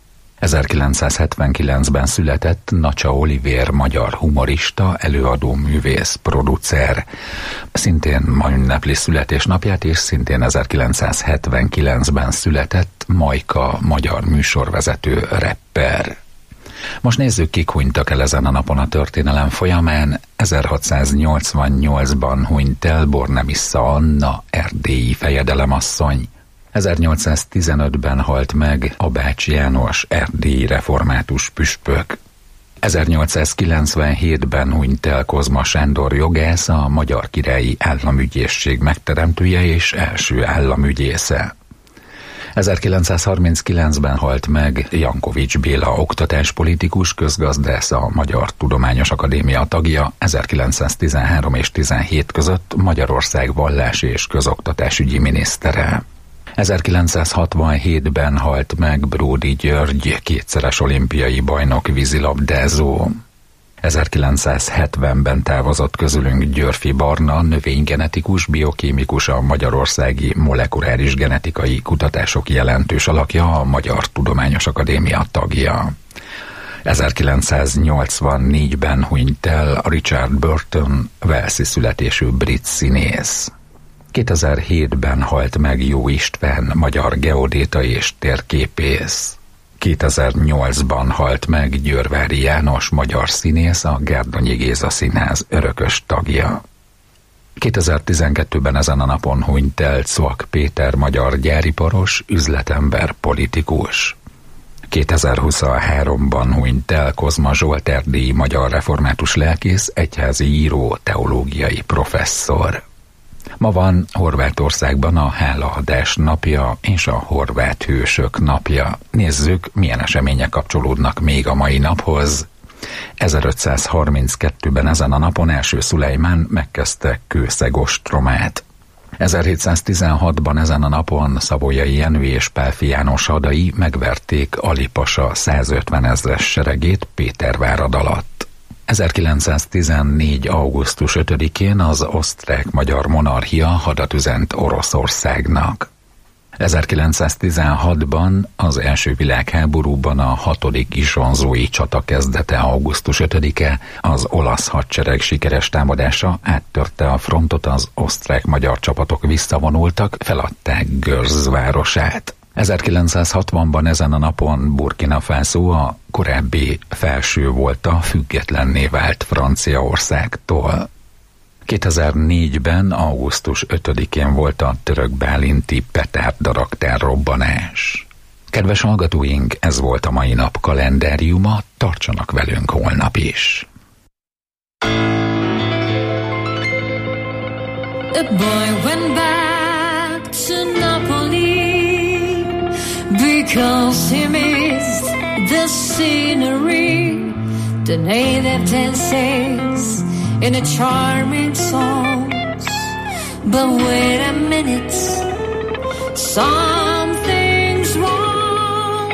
1979-ben született Nacsa Olivér, magyar humorista, előadó, művész, producer. Szintén ma ünnepli születésnapját, és szintén 1979-ben született Majka, magyar műsorvezető, rapper. Most nézzük, kik hunytak el ezen a napon a történelem folyamán. 1688-ban hunyt el Bornemissza Anna, erdélyi fejedelemasszony. 1815-ben halt meg Abács János erdélyi református püspök. 1897-ben hunyt el Kozma Sándor jogász, a Magyar Királyi Államügyészség megteremtője és első államügyésze. 1939-ben halt meg Jankovics Béla oktatáspolitikus, közgazdász, a Magyar Tudományos Akadémia tagja, 1913 és 17 között Magyarország vallás- és közoktatásügyi minisztere. 1967-ben halt meg Bródi György, kétszeres olimpiai bajnok vízilabdázó. 1970-ben távozott közülünk Györfi Barna, növénygenetikus, biokémikus, a Magyarországi Molekuláris Genetikai Kutatások jelentős alakja, a Magyar Tudományos Akadémia tagja. 1984-ben hunyt el Richard Burton, walesi születésű brit színész. 2007-ben halt meg Jó István, magyar geodéta és térképész. 2008-ban halt meg Győrvári János, magyar színész, a Gárdonyi Géza Színház örökös tagja. 2012-ben ezen a napon hunyt el Czolk Péter, magyar gyáriparos, üzletember, politikus. 2023-ban hunyt el Kozma Zsolt, erdélyi magyar református lelkész, egyházi író, teológiai professzor. Ma van Horvátországban a hálaadás napja és a horvát hősök napja. Nézzük, milyen események kapcsolódnak még a mai naphoz. 1532-ben ezen a napon első Szulejmán megkezdte Kőszeg ostromát. 1716-ban ezen a napon Savoyai Jenő és Pálffy János hadai megverték Ali pasa 150 000-es seregét Pétervárad alatt. 1914. augusztus 5-én az osztrák-magyar monarchia hadat üzent Oroszországnak. 1916-ban az első világháborúban a 6. Isonzói csata kezdete augusztus 5-e, az olasz hadsereg sikeres támadása áttörte a frontot, az osztrák-magyar csapatok visszavonultak, feladták Görz városát. 1960-ban ezen a napon Burkina Faso, a korábbi felső volta, függetlenné vált Franciaországtól. 2004-ben augusztus 5-én volt a török bálinti petárd-raktár robbanás. Kedves hallgatóink, ez volt a mai nap kalendáriuma, tartsanak velünk holnap is. A boy went back to Napoli because he missed the scenery, the native dances in the charming songs. But wait a minute, something's wrong.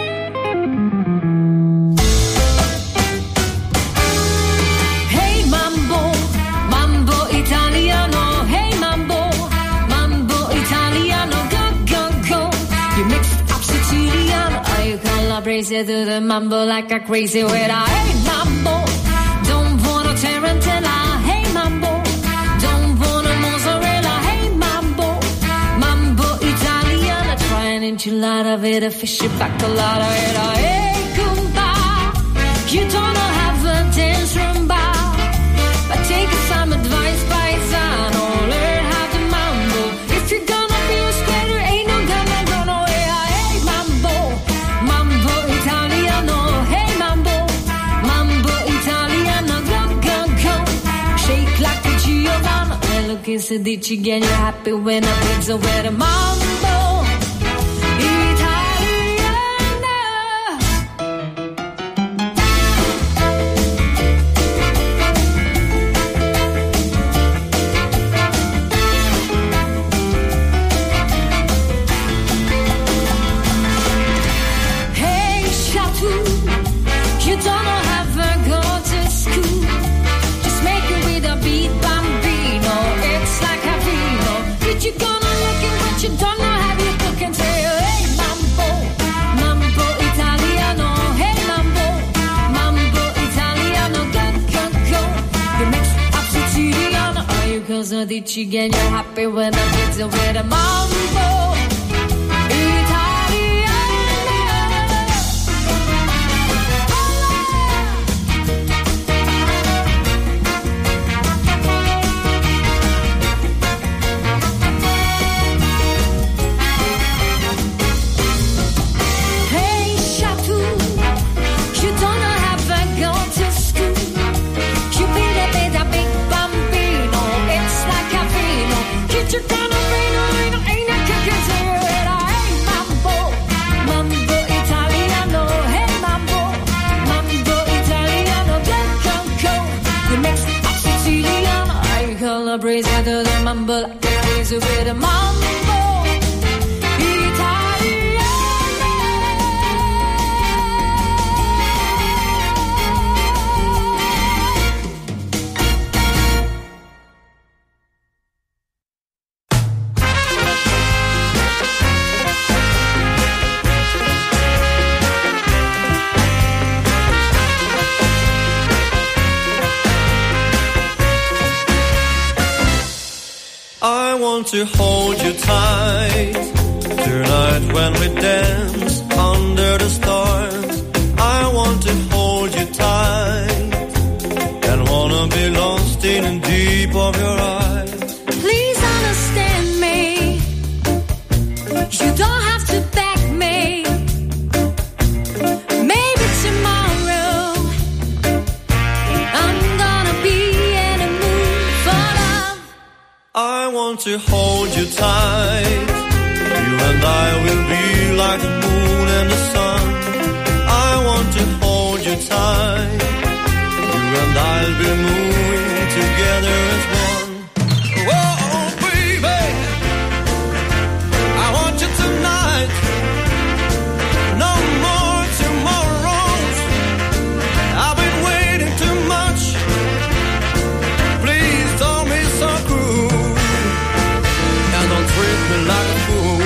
Hey mambo, mambo italiano. Hey mambo, mambo italiano. Go, go, go. You mixed up Sicilian. I calabrese to the mambo like a crazy with a hey mambo. Don't want a tarantella. Hey mambo, don't want a mozzarella. Hey mambo, mambo italiano. Try an enchilada with a fishy bacalada. Hey kumba, you don't have a dance rumba, but take some advice by Zano. Learn how to mambo. If you're gonna be a skater, ain't no gonna go nowhere. Hey mambo, mambo italiano. Hey mambo, mambo italiano. Go, go, go. Shake like a Giovanna. And look, it's a ditch again. You're happy when I put away the mambo. Dici again, you're happy when I put away the mambo. want to hold you tight. Tonight when we dance under the stars, I want to hold you tight and wanna be lost in the deep of your eyes. Please understand me. You don't have to beg me. Maybe tomorrow I'm gonna be in a mood for love. I want to hold you tight. You and I will be like the moon and the sun. I want to hold you tight. You and I'll be moving together as one. Oh, baby, I want you tonight. No more tomorrows. I've been waiting too much. Please don't be so cruel and don't treat me like a fool.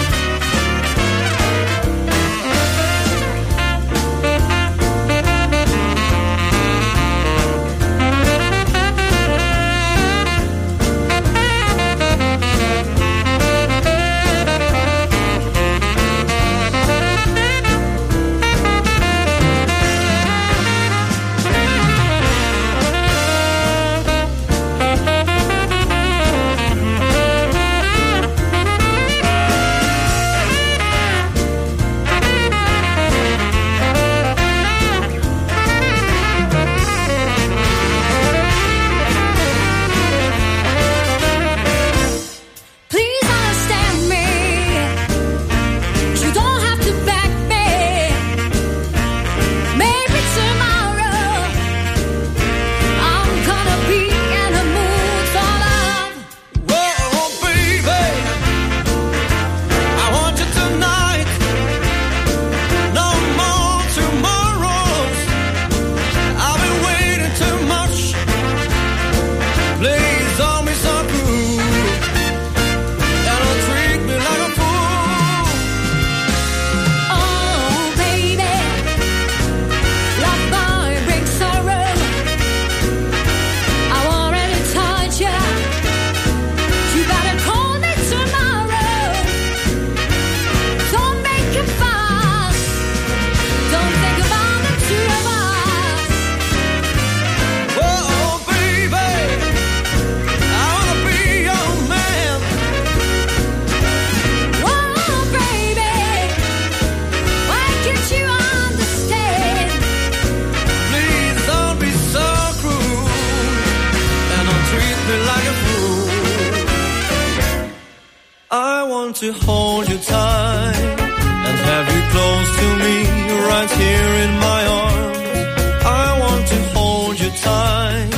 To hold you tight and have you close to me right here in my arms. I want to hold you tight.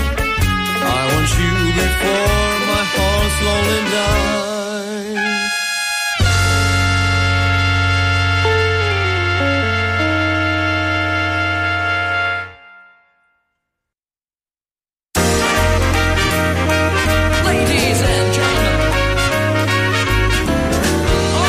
I want you before my heart slowly dies. Ladies and gentlemen,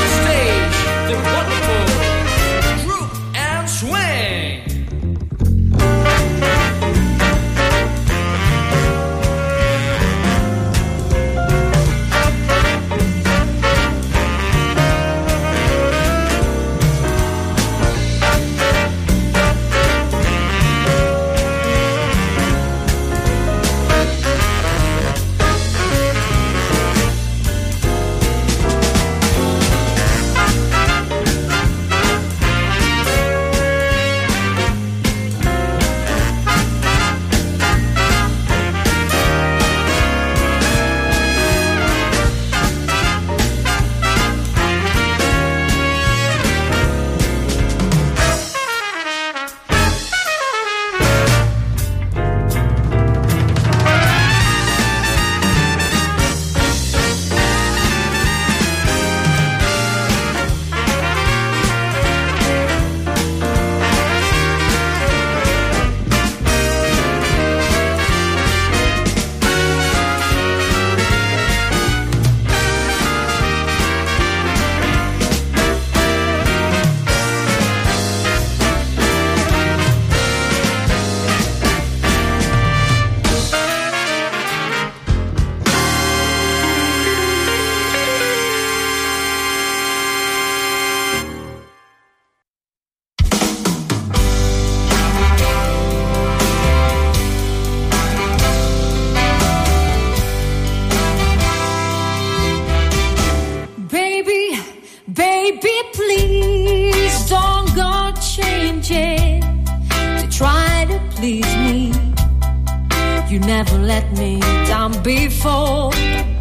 let me down before.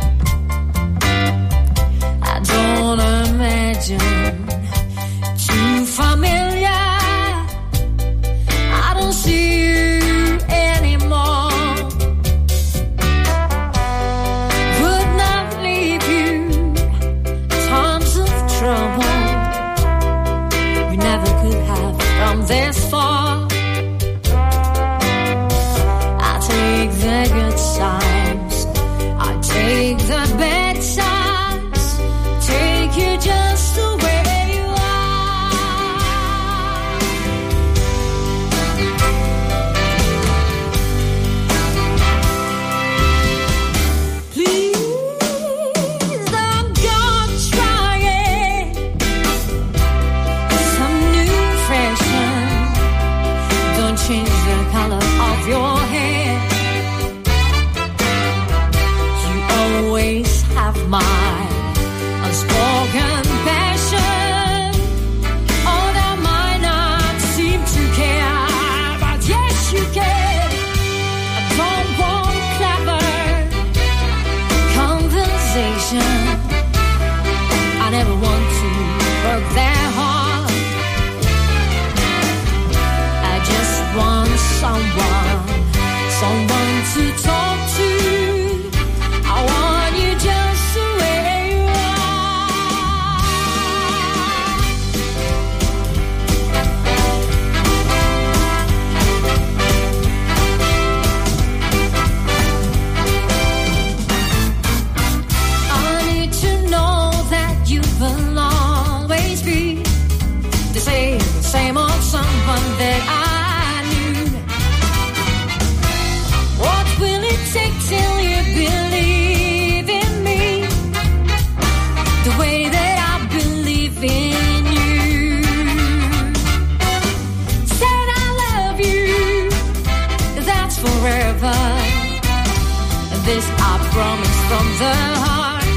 I don't imagine too familiar. I don't see you anymore. Would not leave you times of trouble. We never could have come this far. I take the good times, I take the bad times, take you just the way you are. Please don't go trying some new fashion. Don't change the color of your hair. You always have my unspoken passion. Although I might not seem to care, but yes you can. I don't want clever conversation. I never want to work their heart. I just want someone to talk to. I want you just the way you are. I need to know that you will always be the same old someone that I knew. What will it take till you believe in me the way that I believe in you? Said I love you, that's forever. This I promise from the heart.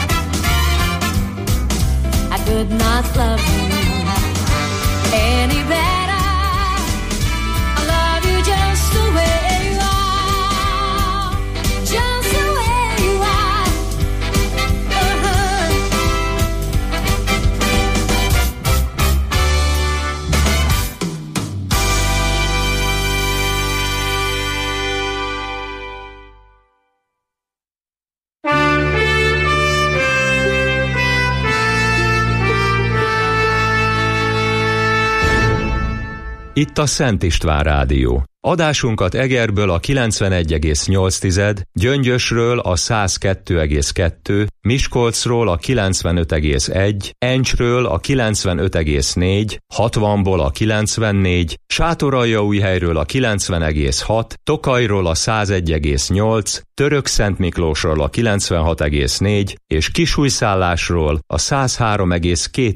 I could not love you any better. I love you just the way you are, just the way you are. Itt a Szent István Rádió. Adásunkat Egerből a 91,8, Gyöngyösről a 102,2, Miskolcról a 95,1, Encsről a 95,4, 60-ból a 94, Sátoraljaújhelyről a 90,6, Tokajról a 101,8, Törökszentmiklósról a 96,4 és Kisújszállásról a 103,2